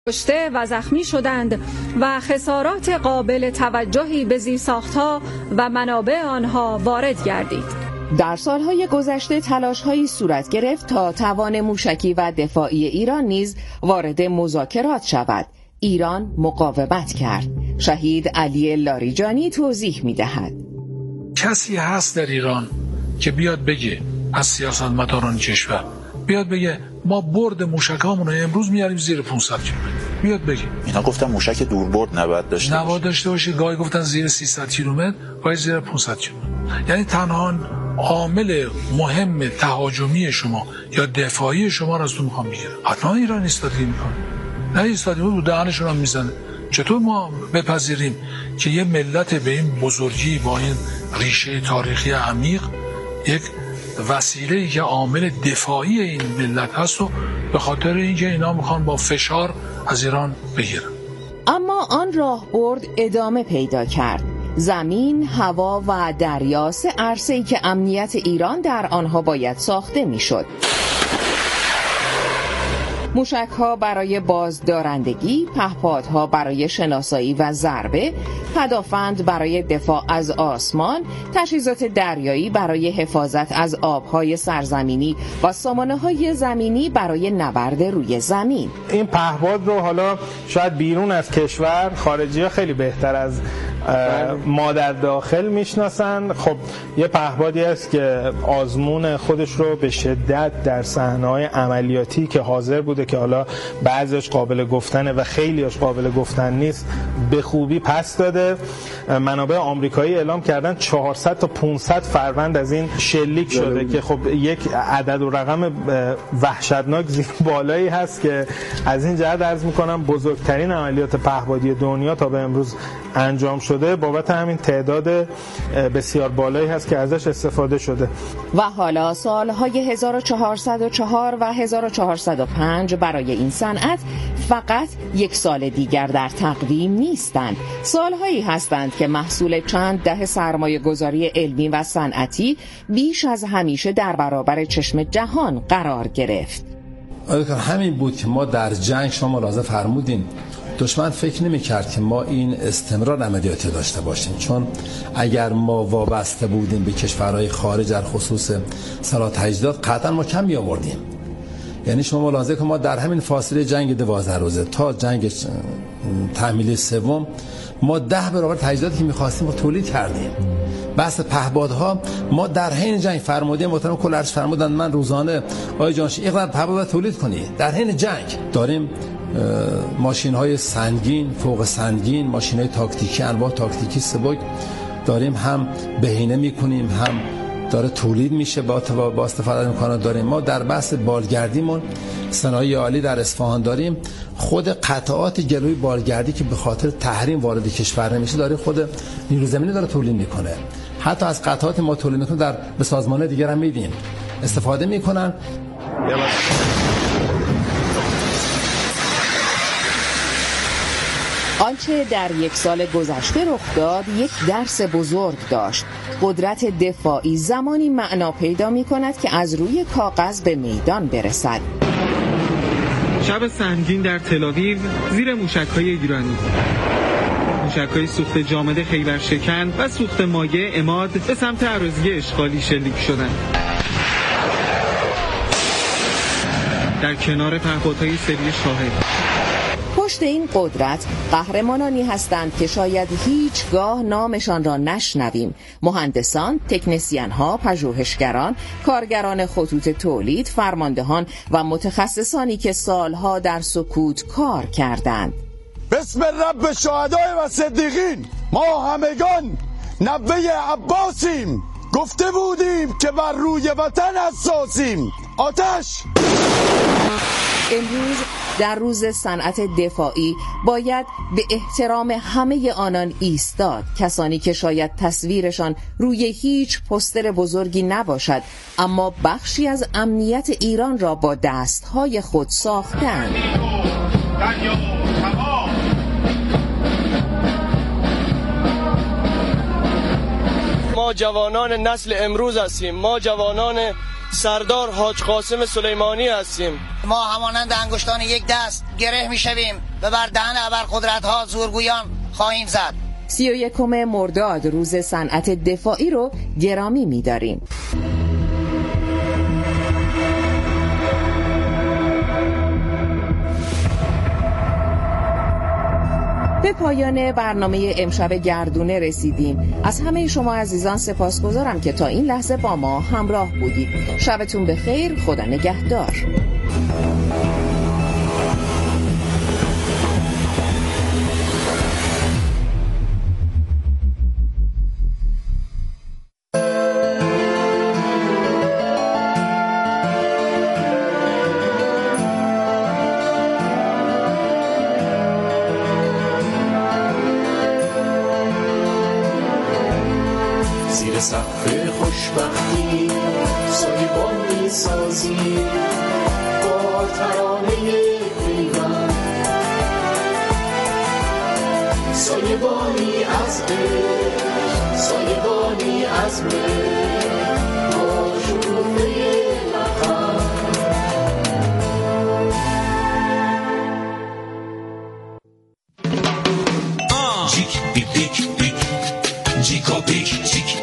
کشته و زخمی شدند و خسارات قابل توجهی به زیرساخت‌ها و منابع آنها وارد گردید. در سالهای گذشته تلاش‌هایی صورت گرفت تا توان موشکی و دفاعی ایران نیز وارد مذاکرات شود. ایران مقاومت کرد. شهید علی لاریجانی توضیح می‌دهد. کسی هست در ایران که بیاد بگه از سیاستمداران کشور بیاد بگه ما برد موشکامون رو امروز میاریم زیر 500 کیلومتر، بیاد بگه. اینا گفتن موشک دوربرد نباید داشته باشه. گاهی گفتن زیر 300 کیلومتر، گاهی زیر 500 کیلومتر. یعنی تنها عامل مهم تهاجمی شما یا دفاعی شما رو از تو میخوام بگیرن. حتما ایران ایستادگی میکنه، نه ایستادگی رو دهنشون هم میزنه. چطور ما بپذیریم که یه ملت به این بزرگی با این ریشه تاریخی عمیق یک وسیله‌ای که عامل دفاعی این ملت هست و به خاطر اینکه اینا میخوان با فشار از ایران بگیرن. اما آن راهبرد ادامه پیدا کرد. زمین، هوا و دریا سه عرصه‌ای که امنیت ایران در آنها باید ساخته میشد. موشک‌ها برای بازدارندگی، پهپادها برای شناسایی و ضربه، پدافند برای دفاع از آسمان، تجهیزات دریایی برای حفاظت از آبهای سرزمینی و سامانه‌های زمینی برای نبرد روی زمین. این پهپاد رو حالا شاید بیرون از کشور خارجی‌ها خیلی بهتر از ما در داخل میشناسن. خب یه پهپادی است که آزمون خودش رو به شدت در صحنه‌های عملیاتی که حاضر بوده که حالا بعضیش قابل گفتنه و خیلیش قابل گفتن نیست به خوبی پس داده. منابع آمریکایی اعلام کردن 400 تا 500 فروند از این شلیک شده که خب یک عدد و رقم وحشتناک زیر بالایی هست که از این جهت عرض میکنم بزرگترین عملیات پهپادی دنیا تا به امروز انجام شده بابت همین تعداد بسیار بالایی هست که ازش استفاده شده. و حالا سالهای 1404 و 1405 برای این صنعت فقط یک سال دیگر در تقویم نیستند. سالهایی هستند که محصول چند دهه سرمایه گذاری علمی و صنعتی بیش از همیشه در برابر چشم جهان قرار گرفت. همین بود که ما در جنگ شما ملاحظه فرمودین دشمن فکر نمی‌کرد که ما این استمرار عملیاتی داشته باشیم، چون اگر ما وابسته بودیم به کشورهای خارج در خصوص سلاح تجهیزات قطعا ما کم می‌آوردیم. یعنی شما ملاحظه که ما در همین فاصله جنگ 12 روزه تا جنگ تحمیلی سوم ما 10 برابر تجهیزاتی که می‌خواستیم رو تولید کردیم. بحث پهپادها ما در حین جنگ فرموده محترم کلارش فرمودن من روزانه آقای جانشین اینقدر پهپاد تولید کنی. در حین جنگ داریم ماشین‌های سنگین، فوق سنگین، ماشین‌های تاکتیکی، انواع تاکتیکی سبک داریم، هم بهینه می‌کنیم، هم داره تولید میشه با استفاده می‌کنه. داریم ما در بحث بالگردیمون صنایع عالی در اصفهان داریم، خود قطعات جلوی بالگردی که به خاطر تحریم وارد کشور نمیشه داره خود نیروی زمینی داره تولید میکنه. حتی از قطعات ما تولید میکنه در به سازمان‌های دیگر هم میدیم استفاده میکنن. آنچه در یک سال گذشته رخ داد یک درس بزرگ داشت. قدرت دفاعی زمانی معنا پیدا می کند که از روی کاغذ به میدان برسد. شب سنگین در تل‌آویو زیر موشک‌های ایرانی. موشک‌های سوخت جامد خیبرشکن و سوخت مایع عماد به سمت اراضی اشغالی شلیک شدند. در کنار پهپادهای سری شاهد. پشت این قدرت قهرمانانی هستند که شاید هیچگاه نامشان را نشنویم. مهندسان، تکنسین‌ها، پژوهشگران، کارگران خطوط تولید، فرماندهان و متخصصانی که سالها در سکوت کار کردند. بسم رب شهدای و صدیقین، ما همگان نوه عباسیم، گفته بودیم که بر روی وطن حساسیم. آتش! امروز در روز صنعت دفاعی باید به احترام همه آنان ایستاد، کسانی که شاید تصویرشان روی هیچ پوستر بزرگی نباشد اما بخشی از امنیت ایران را با دستهای خود ساختند. ما جوانان نسل امروز هستیم، ما جوانان سردار حاج قاسم سلیمانی هستیم. ما همانند انگشتان یک دست گره میشویم و بر دهن ابرقدرت‌ها زورگویان خواهیم زد. 31 مرداد روز صنعت دفاعی رو گرامی می‌داریم. به پایان برنامه امشب گردونه رسیدیم. از همه شما عزیزان سپاسگزارم که تا این لحظه با ما همراه بودید. شبتون بخیر، خدا نگهدار. سقف خوشبختی سایبان می‌سازی با ترانه پیوند، سایبانی از عشق، سایبانی از مهر با شکوفه لبخند. جیک بیک بیک بیک جیکا بیک جیک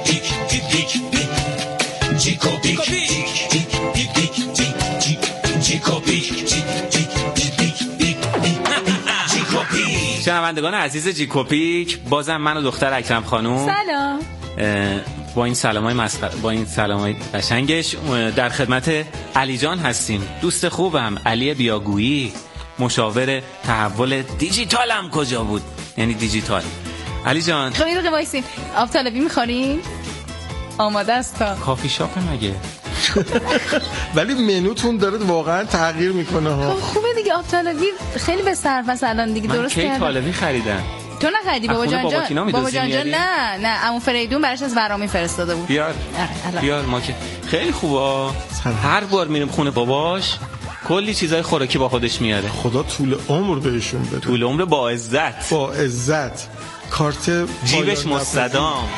شنوندگان عزیز جیکوپیک، بازم من و دختر اکرم خانوم سلام با این سلامای مسخره، با این سلامای قشنگش در خدمت علی جان هستیم. دوست خوبم علی بیاگویی، مشاور تحول دیجیتالم کجا بود، یعنی دیجیتال. علی جان خب یه دقیقه وایسین، آب طلبی می‌خورین؟ آماده است تا کافی شاپ مگه؟ ولی منوتون داره واقعا تغییر میکنه ها. خب خوبه دیگه، آب طلبی خیلی به صرف الان دیگه. درست کردم. من کی طالبی خریدم؟ تو نخریدی بابا جان نه عمو فریدون براش از ورامین فرستاده بود. بیار ما که خیلی خوبه. هر بار میریم خونه باباش کلی چیزای خوراکی با خودش میاره. خدا طول عمر بهشون بده. طول عمر با عزت. با عزت. کارت جیبش مستدام.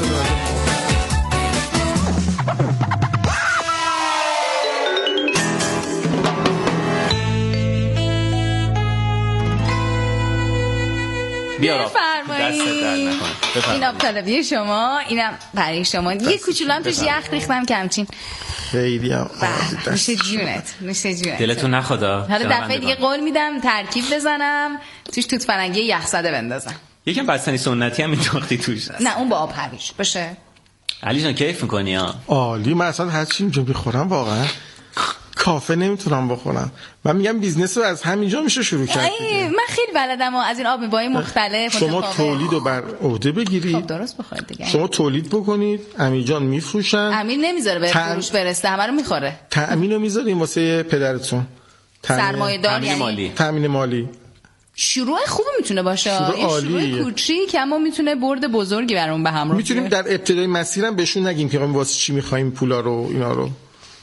بفرمایید. این آب طلبی شما، اینم برای شما. یه کوچولم توش یخ ریختم کمچین. خیلی هم نوشه جونت. دلتون نخدا. حالا دفعه دیگه قول میدم ترکیب بزنم توش توت فرنگی یخزده بندازم. یکم بستنی سنتی هم مینداختی توش. نه اون با آب هویج باشه. علی جان کیف میکنی ها؟ عالی. من اصلا هر چی اینجا میخورم واقعا کافه نمیتونم بخورم. من میگم بیزنس رو از همینجا میشه شروع کرد. من خیلی بلدم از این آب میوه‌های مختلف. شما تولید رو بر عهده بگیرید. خب درست بخورید دیگه. شما تولید بکنید، امیر جان میفروشن. امیر نمیذاره به فروش برسه، همه رو میخوره. تأمین رو میذاریم واسه پدرتون. سرمایه‌دار یعنی تأمین مالی. شروع خوبی میتونه باشه. شروع کوچیک اما میتونه برد بزرگی برامون به همراه. میتونیم در ابتدای مسیرم بهشون نگیم که واسه چی می‌خوایم پولا رو اینا رو.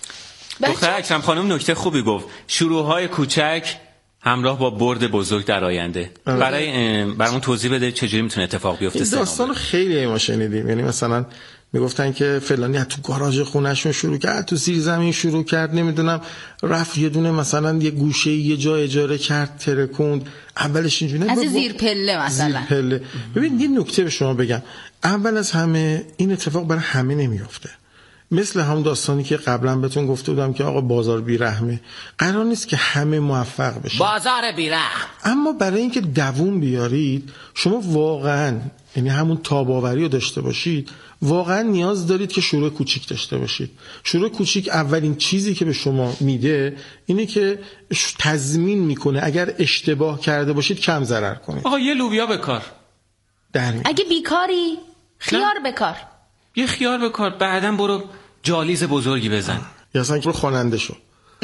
دختر اکرم خانم نکته خوبی گفت. شروع‌های کوچک همراه با برد بزرگ در آینده. برامون توضیح بده چجوری میتونه اتفاق بیفته. این داستانو خیلی ما شنیدیم. یعنی مثلا میگفتن که فلانی تو گاراژ خونه‌شون شروع کرد، تو زیر زمین شروع کرد، نمیدونم رفت یه دونه مثلا یه گوشه یه جا اجاره کرد، ترکوند. اولش اینجوری از زیر پله مثلا. زیر پله. ببین یه نکته به شما بگم. اول از همه این اتفاق برای همه نمیافته. مثل هم داستانی که قبلا بهتون گفته بودم که آقا بازار بیرحمه. قرار نیست که همه موفق بشن. بازار بیرحم. اما برای اینکه دووم بیارید شما واقعا، یعنی همون تاباوری رو داشته باشید، واقعا نیاز دارید که شروع کوچیک داشته باشید. شروع کوچیک اولین چیزی که به شما میده اینه که تضمین میکنه اگر اشتباه کرده باشید کم ضرر کنید. آقا یه لوبیا بکار. اگه بیکاری خیار بکار. یه خیار بکار، بعداً برو جالیز بزرگی بزن. یا اصلا برو خواننده شو.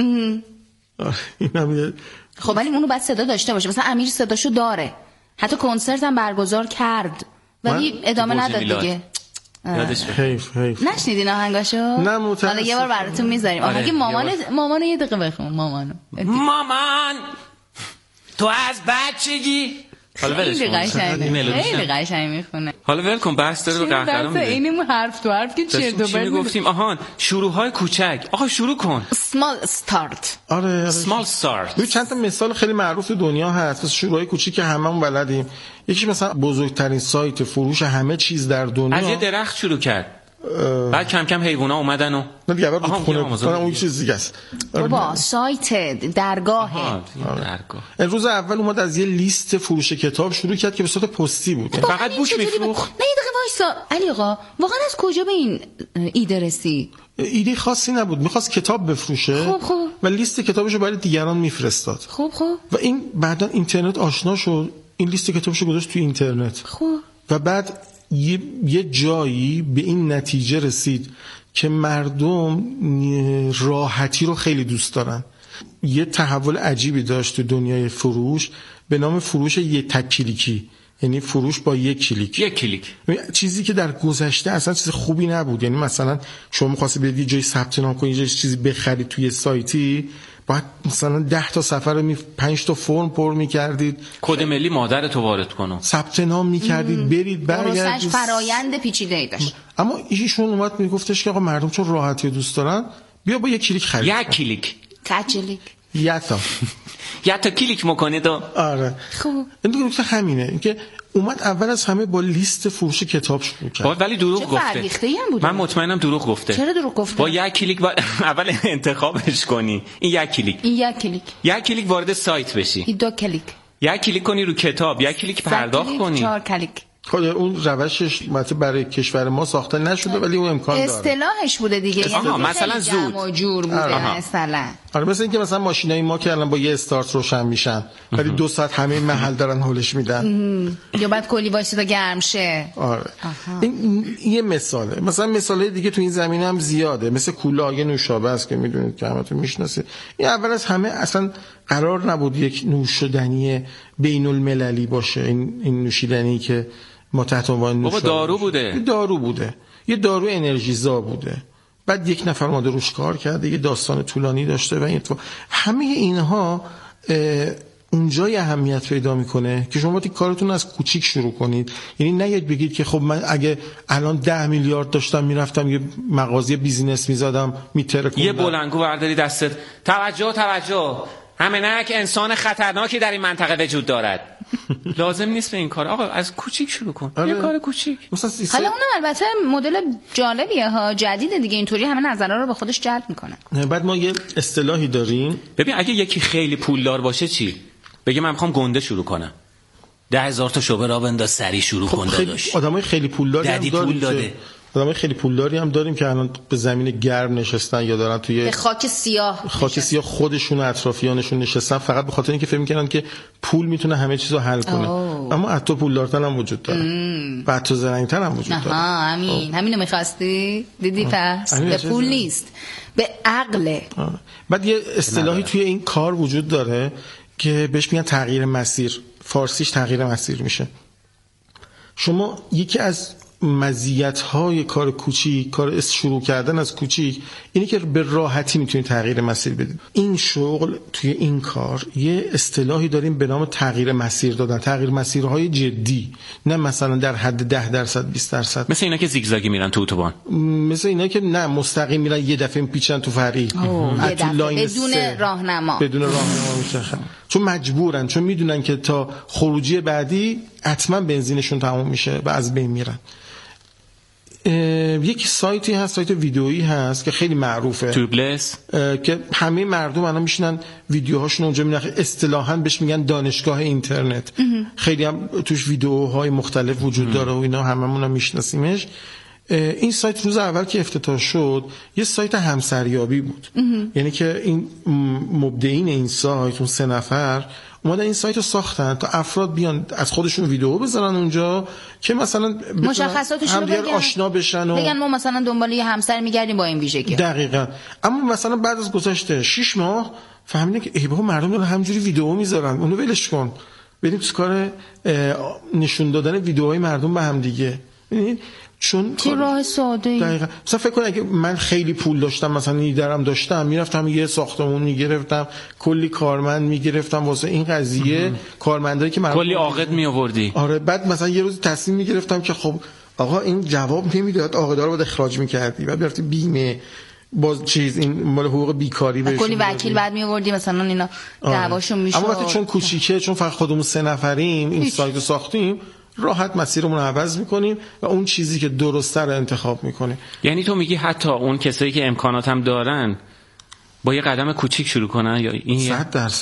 خب ولی اونو باید صدا داشته باشه. مثلا امیر صداشو داره، حتی کنسرت هم برگزار کرد ولی ادامه نداد دیگه. حیف. نشنیدین آهنگاشو؟ نه متاسفم. حالا یه بار براتون میذاریم. آهنگ مامانو یه دقیقه بخون. مامان تو از بچگی حالا ولش خیلی قشنگه، خیلی قشنگ میخونه. حالا ول کن، بحث داره به قهقرا میده. اینمون حرف تو حرف که چرت و پرت گفتیم. آهان شروع‌های کوچک. آقا شروع کن. small start. آره small start. چند تا مثال خیلی معروف تو دنیا هست. مثلا شروع‌های کوچیک که هممون بلدیم. یکی مثلا بزرگترین سایت فروش همه چیز در دنیا از یه درخت شروع کرد. بعد کم کم حیونا اومدن و نه دیگه بعد خونه اون چیز دیگه است. بابا سایت درگاه. روز اول اومد از یه لیست فروش کتاب شروع کرد که به صورت پستی بود. فقط بوک میفروخت. نه یه دقیقه وایسا علی آقا، واقعا از کجا به این ایده رسید؟ ایده خاصی نبود، میخواست کتاب بفروشه. خب. و لیست کتابشو برای دیگران میفرستاد. خب و این بعدا اینترنت آشنا شد، این لیست کتابشو گذاشت توی اینترنت. خب و بعد یه جایی به این نتیجه رسید که مردم راحتی رو خیلی دوست دارن. یه تحول عجیبی داشت تو دنیای فروش به نام فروش یه تک کلیکی، یعنی فروش با یک کلیک. چیزی که در گذشته اصلا چیز خوبی نبود. یعنی مثلا شما می‌خواستی برید یه جای ثبت نام کنی، یه چیزی بخرید توی سایتی، باید مثلا 10 تا صفحه رو 5 تا فرم پر می‌کردید، کد ملی مادرتو وارد کنو، ثبت نام می‌کردید، برید برگردید. فرآیند پیچیده‌ای داشت. اما ایشون اومد میگفتش که آقا مردم چون راحتی دوست دارن، بیا با یک کلیک خرید. یک کلیک. یا تا کلیک میکنید. آره خوب. این نکته همینه، اینکه اومد اول از همه با لیست فروش کتاب شروع کرد. ولی دروغ گفته. من مطمئنم دروغ گفته. چرا دروغ گفته؟ با یک کلیک اول انتخابش کنی. این یک کلیک وارد سایت بشی. این 2 کلیک. یک کلیک کنی رو کتاب، یک کلیک پرداخت کنی. 4 کلیک. خود اون روشش برای کشور ما ساخته نشده ولی اون امکان داره. اصطلاحش بوده دیگه. یعنی مثلا زود و جور بوده مثلا. آره مثلا اینکه مثلا ماشینای ما که الان با یه استارت روشن میشن ولی 2 ساعت همه محل دارن هولش میدن. یا بعد کلی وایسه تا گرم شه. آره. این یه مثاله. مثلا مثالای دیگه تو این زمینه هم زیاده. مثل کولای نوشابه است که میدونید که همتون میشناسید. این اول از همه اصلا قرار نبود یک نوشیدنی بین المللی باشه. این نوشیدنی که ما تحت عنوان نوشابه دارو بوده. یه دارو انرژیزا بوده. بعد یک نفر اومده روش کار کرده، یه داستان طولانی داشته و این همه اینها اونجای اهمیت پیدا میکنه که شما باید کارتون از کوچیک شروع کنید. یعنی نید بگید که خب من اگه الان 10 میلیارد داشتم میرفتم یه مغازه بیزینس میزدم میترکوندم. یه بلنگو برداری دستت، توجه همینک انسان خطرناکی در این منطقه وجود دارد. لازم نیست به این کار. آقا از کوچیک شروع کن. یه کار کوچیک. حالا اونم البته مدل جالبیه ها، جدیده دیگه، اینطوری همه نظرها رو به خودش جلب میکنه. بعد ما یه اصطلاحی داریم. ببین اگه یکی خیلی پولدار باشه چی؟ بگه من میخوام گنده شروع کنم. 10,000 تا شعبه را بنداز سری شروع کن داداش. آدمای خیلی پولداری هم پول داده. آدمای خیلی پولداری هم داریم که الان به زمین گرم نشستن یا دارن توی خاک سیاه خودشون و اطرافیانشون نشستن فقط به خاطر اینکه فکر می‌کنن که پول میتونه همه چیزو حل کنه. اما حتی پولدارتر هم وجود داره. بعد تو زرنگ‌تر هم وجود داره. همینو می‌خواستی؟ دیدی پس به پول نیست، به عقل. بعد یه اصطلاحی توی این کار وجود داره که بهش میگن تغییر مسیر. فارسیش تغییر مسیر میشه. شما یکی از مزیت‌های کار کوچیک، کار شروع کردن از کوچیک، اینی که به راحتی میتونید تغییر مسیر بدید. این شغل توی این کار یه اصطلاحی داریم به نام تغییر مسیر دادن، تغییر مسیرهای جدی، نه مثلا در حد 10%، 20%. مثل اینا که زیگزاگی میرن تو اتوبان، مثل اینا که نه مستقیم میرن یه دفعه میپیچن تو فرعی بدون راهنما میشه. چون مجبورن، چون میدونن که تا خروجی بعدی حتما بنزینشون تموم میشه و از بین میرن. یکی سایتی هست، سایت ویدئویی هست که خیلی معروفه، توبلس، که همه مردم الان میشینن ویدیوهاشون اونجا میبینن. اصطلاحاً بهش میگن دانشگاه اینترنت. خیلی هم توش ویدیوهای مختلف وجود داره و اینا هممون هم میشناسیمش. این سایت روز اول که افتتاح شد یه سایت همسریابی بود. یعنی که این مبدعین این سایت، اون 3 نفر اومدن این سایت رو ساختن تا افراد بیان از خودشون ویدیو بذارن اونجا که مثلا مشخصاتشون رو بگن، آشنا بشن و بگن ما مثلا دنبال یه همسر میگردیم با این ویژگی. دقیقاً. اما مثلا بعد از گذشته 6 ماه فهمیدن که ای بابا مردم دارن همینجوری ویدیو میذارن، اونو ولش کن، بریم تو کار نشون دادن ویدیوهای مردم به هم دیگه. ببینید چون چه راه ساده‌ای. دقیقاً. مثلا فکر کن اگه من خیلی پول داشتم، مثلا ایدرم داشتم، میرفتم یه ساختمون میگرفتم، کلی کارمند میگرفتم واسه این قضیه، کارمندایی که کلی عاقد میآوردی. آره، بعد مثلا یه روز تصمیم میگرفتم که خب آقا این جواب نمیداد، عاقدا رو باید اخراج میکردی، بعد میرفتی بیمه باز چیز این مال حقوق بیکاری بهش کلی وکیل بعد میآوردی مثلا اینا دعواشون میشد. اما وقتی چون کوچیکه، چون فقط خودمون 3 نفریم این سایت ساختیم، راحت مسیرمون رو عوض میکنیم و اون چیزی که درسته رو انتخاب میکنیم. یعنی تو میگی حتی اون کسایی که امکانات هم دارن با یه قدم کوچیک شروع کنن یا این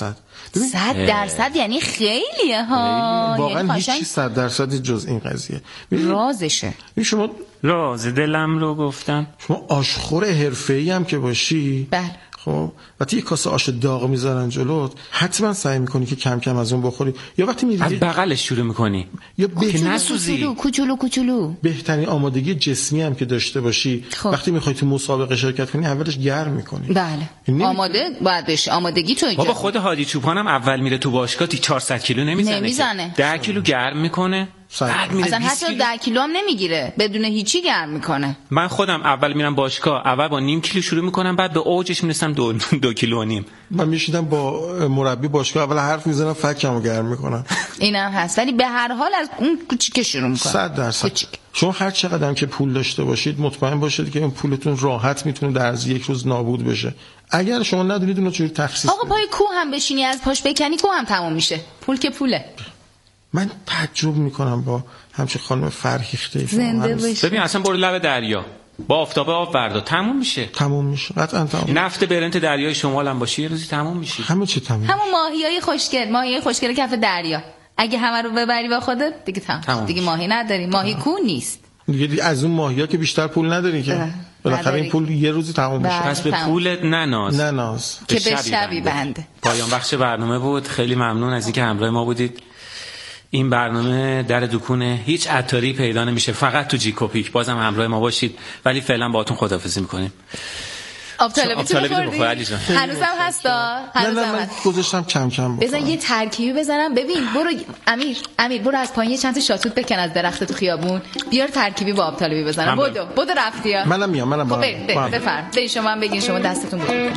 100% یعنی خیلیه ها. واقعا هیچی 100% جز این قضیه رازشه. شما راز دلم رو گفتم. شما آشخور حرفه‌ای هم که باشی، بله، خب وقتی یه کاسه آش داغ میذارن جلوت، حتما سعی میکنی که کم کم از اون بخوری، یا وقتی میری از بغلش شروع میکنی یا که نسوزی. کوچولو. بهترین آمادگی جسمی هم که داشته باشی، وقتی میخوای تو مسابقه شرکت کنی اولش گرم میکنی. بله، آماده باید بشی. آمادگی تو بابا خود هادی چوپانم اول میره تو باشگاه 400 کیلو نمیزنه. 10 کیلو گرم میکنه. اصلا حتی 10 کیلو هم نمیگیره، بدون هیچی گرم میکنه. من خودم اول میرم باشگاه، اول با نیم کیلو شروع میکنم، بعد به اوجش میرسم 2 کیلو و نیم. من میشیدم با مربی باشگاه، اول حرف میزنم فکمو گرم میکنم. اینم هست، ولی به هر حال از اون کوچیک شروع میکنه. 100%. شما هر چقدر هم که پول داشته باشید مطمئن باشید که اون پولتون راحت میتونه در از یک روز نابود بشه. اگر شما ندونید اونو چجوری تخصیص آقا پای کوه هم بشینی از پاش بکنی کوه هم تموم میشه. پول که پوله. من تعجب میکنم با همچین خانم فرهیخته. زنده باشی. ببین اصلا برو لب دریا با آفتاب آب وردا، تموم میشه قطعا تموم. نفت برنت دریای شمال هم باشی یه روزی تموم میشی. همه چی تموم. همون ماهیای خوشگل کف دریا اگه همه رو ببری با خودت دیگه تموم. دیگه ماهی نداری، ماهی کو نیست دیگه. از اون ماهیا که بیشتر پول نداری که بالاخره این پول یه روزی تموم میشه. پس به پولت نناز که به شبی بنده. پایان بخش برنامه بود. خیلی ممنون از اینکه همراه ما بودید. این برنامه در دکونه هیچ عطاری پیدا نمیشه، فقط تو جیکوپیک. بازم همراه ما باشید، ولی فعلا باهاتون خداحافظی میکنیم. آب طلبی بخور علی جان. هنوزم هستا؟ من گذاشتم کم کم بخورم. بزن یه ترکیبی بزنم. ببین برو امیر برو از پایین چند تا شاتوت بکن از درخت تو خیابون، بیار ترکیبی با آب طلبی بزنم. بدو رفتی ها. منم میام. خب بفرم. برید شما هم بگین، شما دستتون بود.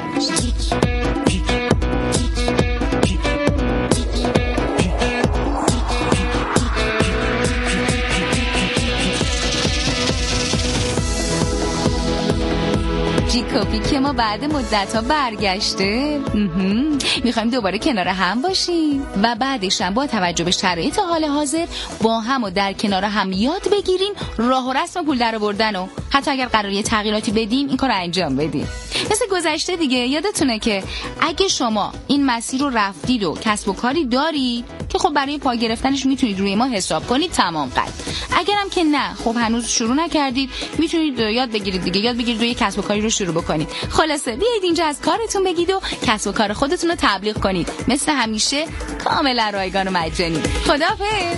جیکوپیک که ما بعد مدت ها برگشته، میخوایم دوباره کنار هم باشیم و بعدش هم با توجه به شرایط حال حاضر با هم و در کنار هم یاد بگیریم راه و رسم پول در آوردن و حتی اگر قراره تغییراتی بدیم این کار رو انجام بدیم. مثل گذشته دیگه، یادتونه که اگه شما این مسیر رو رفتید و کسب و کاری دارید که خب برای پا گرفتنش میتونید روی ما حساب کنید، تمام قد. اگرم که نه، خب هنوز شروع نکردید، میتونید یاد بگیرید و یک کسب و کاری رو شروع بکنید. خلاصه بیایید اینجا از کارتون بگید و کسب و کار خودتون رو تبلیغ کنید. مثل همیشه کاملا رایگان و مجانی. خداحافظ.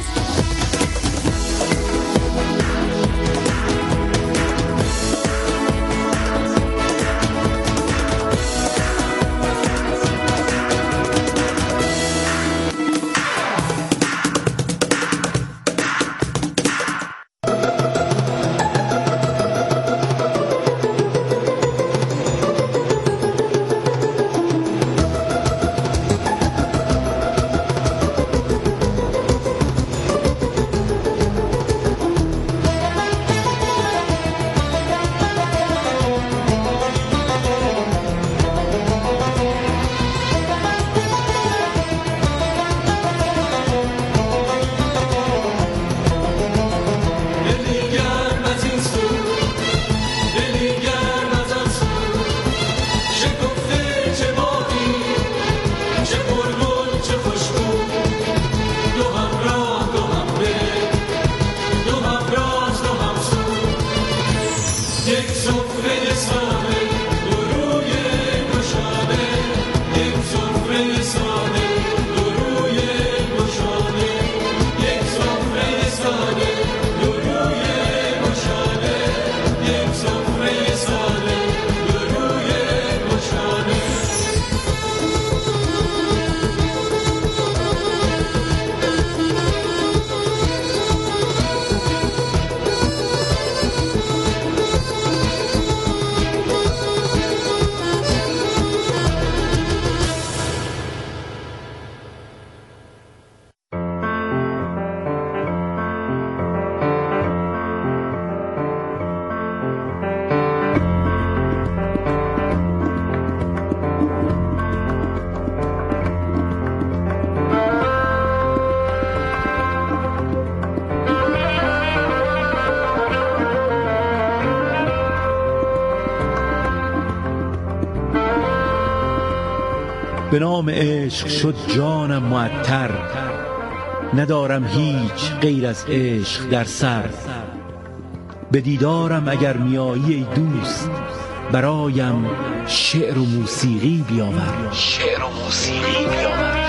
به نام عشق شد جانم معطر، ندارم هیچ غیر از عشق در سر. به دیدارم اگر میایی ای دوست، برایم شعر و موسیقی بیاور. شعر و موسیقی بیاور.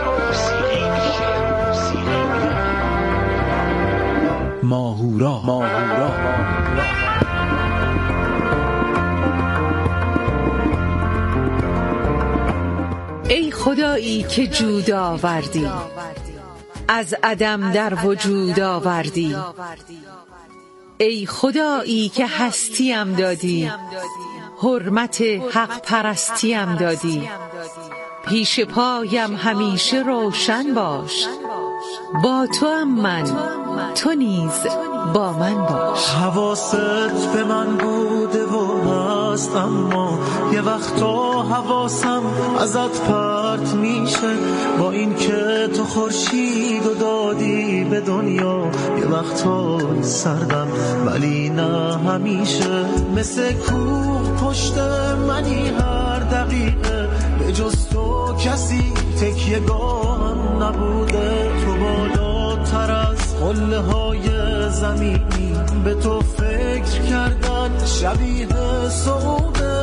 ماهورا. ای خدایی که جود آوردی، از عدم در وجود آوردی. ای خدایی که هستیم دادی، حرمت حق پرستیم دادی. پیش پایم همیشه روشن باش، با تو هم من، تو نیز با من باش. حواست به من بوده و هست، اما یه وقتا حواسم ازت پرت میشه. با این که تو خورشید و دادی به دنیا، یه وقتا سردم ولی نه همیشه. مثل کوه پشت منی هر دقیقه، به جز تو کسی تکیه گاهم نبوده. تو بالاتر از قله های زمینی، به تو فکر کردن شبیه صعوده.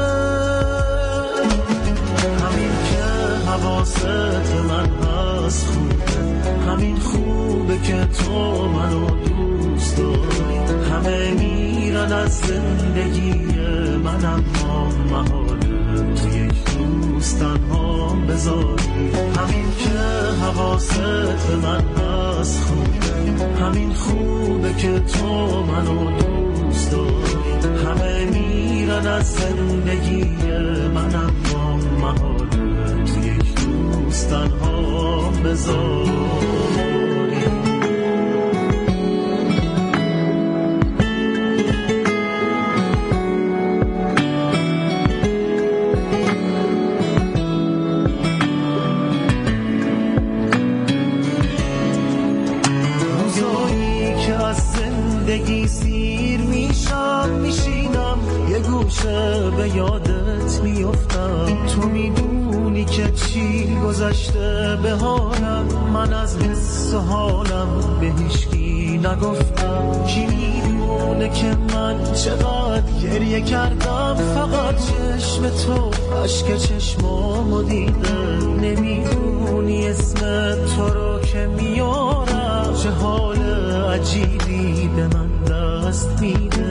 همین که حواست من هست خوبه، همین خوبه که تو منو دوست داری. همه میرن از زندگی من، اما محاله تو یک روز تنها بذاری. همین که حواست من هست خوبه، همین خوبه که تو منو دوست داری. همه میرن از زندگی من، اما محاله تو یک روز تنها بذاری. زندگی سیر میشم، میشینم یه گوشه به یادت میفتم. تو میدونی که چی گذشته به حالم، من از حس و حالم به هیچکی نگفتم. کی میدونه که من چقدر گریه کردم، فقط چشم تو اشک چشمامو دیده. نمیدونی اسم تو رو که میارم، چه حال عجیبی به من دست میده.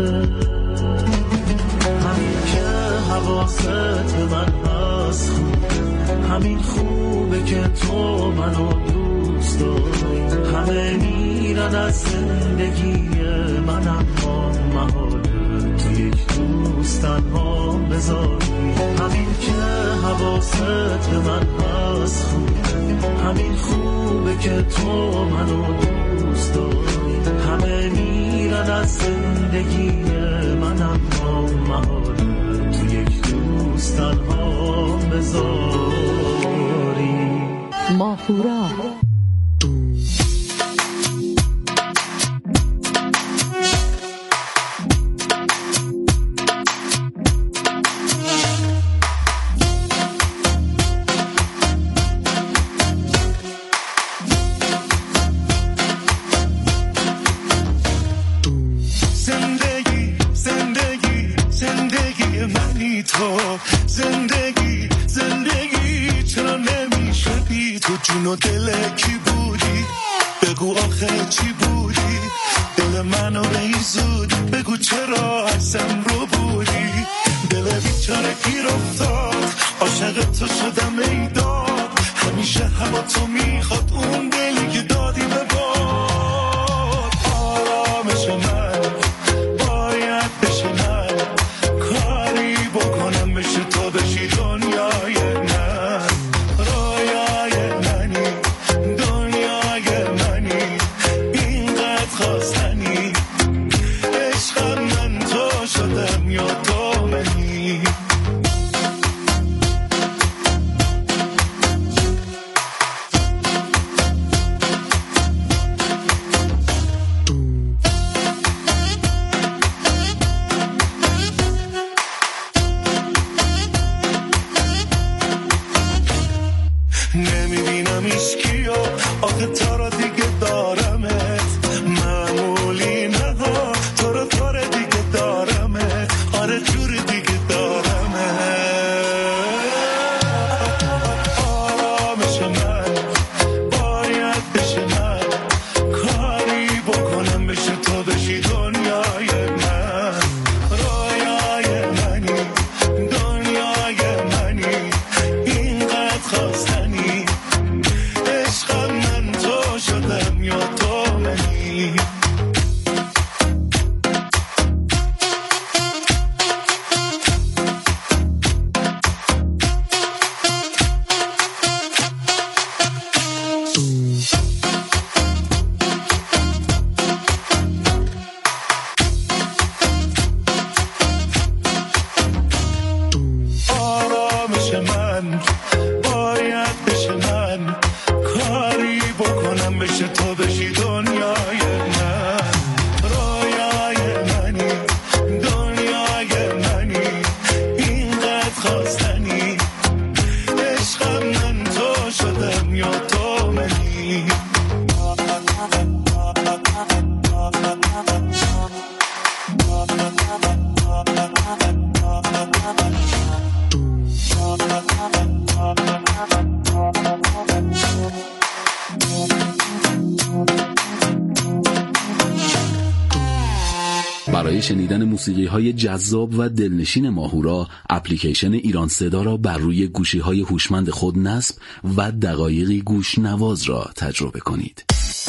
همین که حواست به من هست خوبه، همین خوبه که تو منو دوست داری. همه میرن از زندگی من، اما محاله تو یک روز تنها بذاری. همین که حواست به من هست خوبه، همین خوبه که تو منو دوست داری. همه میرن از زندگی من، اما محاله تو یک روز تنها بذاری. ماهورا. زندگی چرا نمیشه بی تو؟ جون و دل کی بودی؟ بگو آخه چی بودی؟ دل منو بیزود بگو چرا عکسم رو بودی؟ دل بیچاره گیر افتاد، عاشق تو شدم ای داد. همیشه هوا تو میخواد، اون دلی که دادی به باد. آرامش من باید بشه من، کاری بکنم بشه تو بشی دنیای من. رویای منی تو رو دیگه دارمت، معمولی نها تو رو طور دیگه دارمت، آره جور دیگه دارمت. آرامش من باید بشه من، کاری بکنم بشه تو بشی دنیای من، رویای منی دنیای منی، اینقدر خواستنی عشقم من تو شدم یا تو منی. آرامش من باید بشه من، کاری بکنم بشه تو بشی دنیای من، رویای منی دنیای منی، اینقدر خواستنی عشقم من تو شدم یا تو منی. برای شنیدن موسیقی‌های جذاب و دلنشین ماهورا، اپلیکیشن ایران صدا را بر روی گوشی‌های هوشمند خود نصب و دقایقی گوشنواز را تجربه کنید.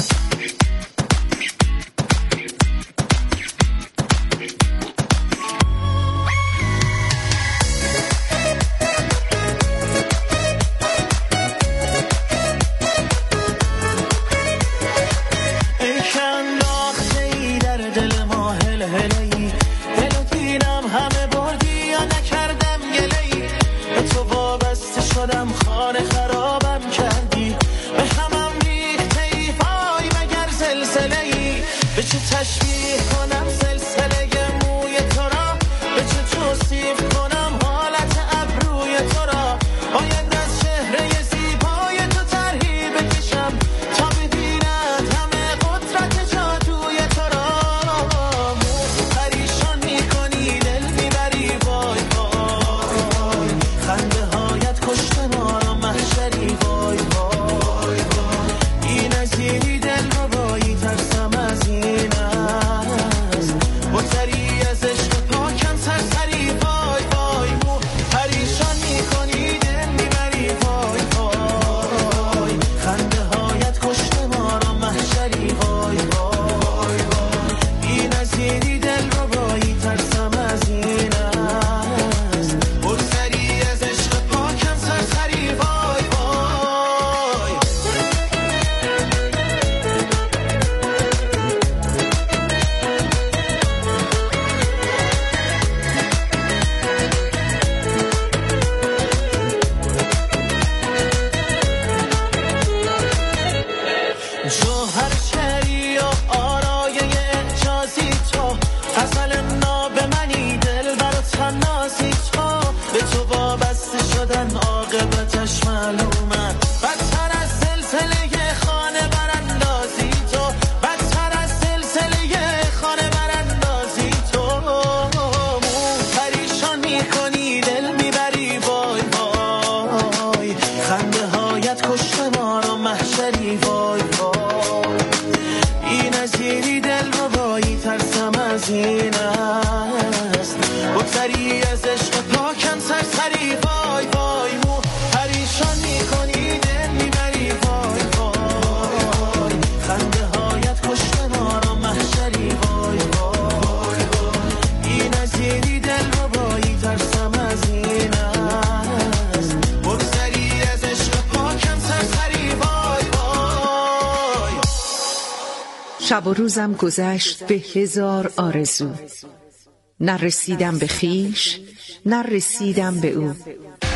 شب و روزم گذشت به هزار آرزو، نه رسیدم به خویش نه رسیدم به او.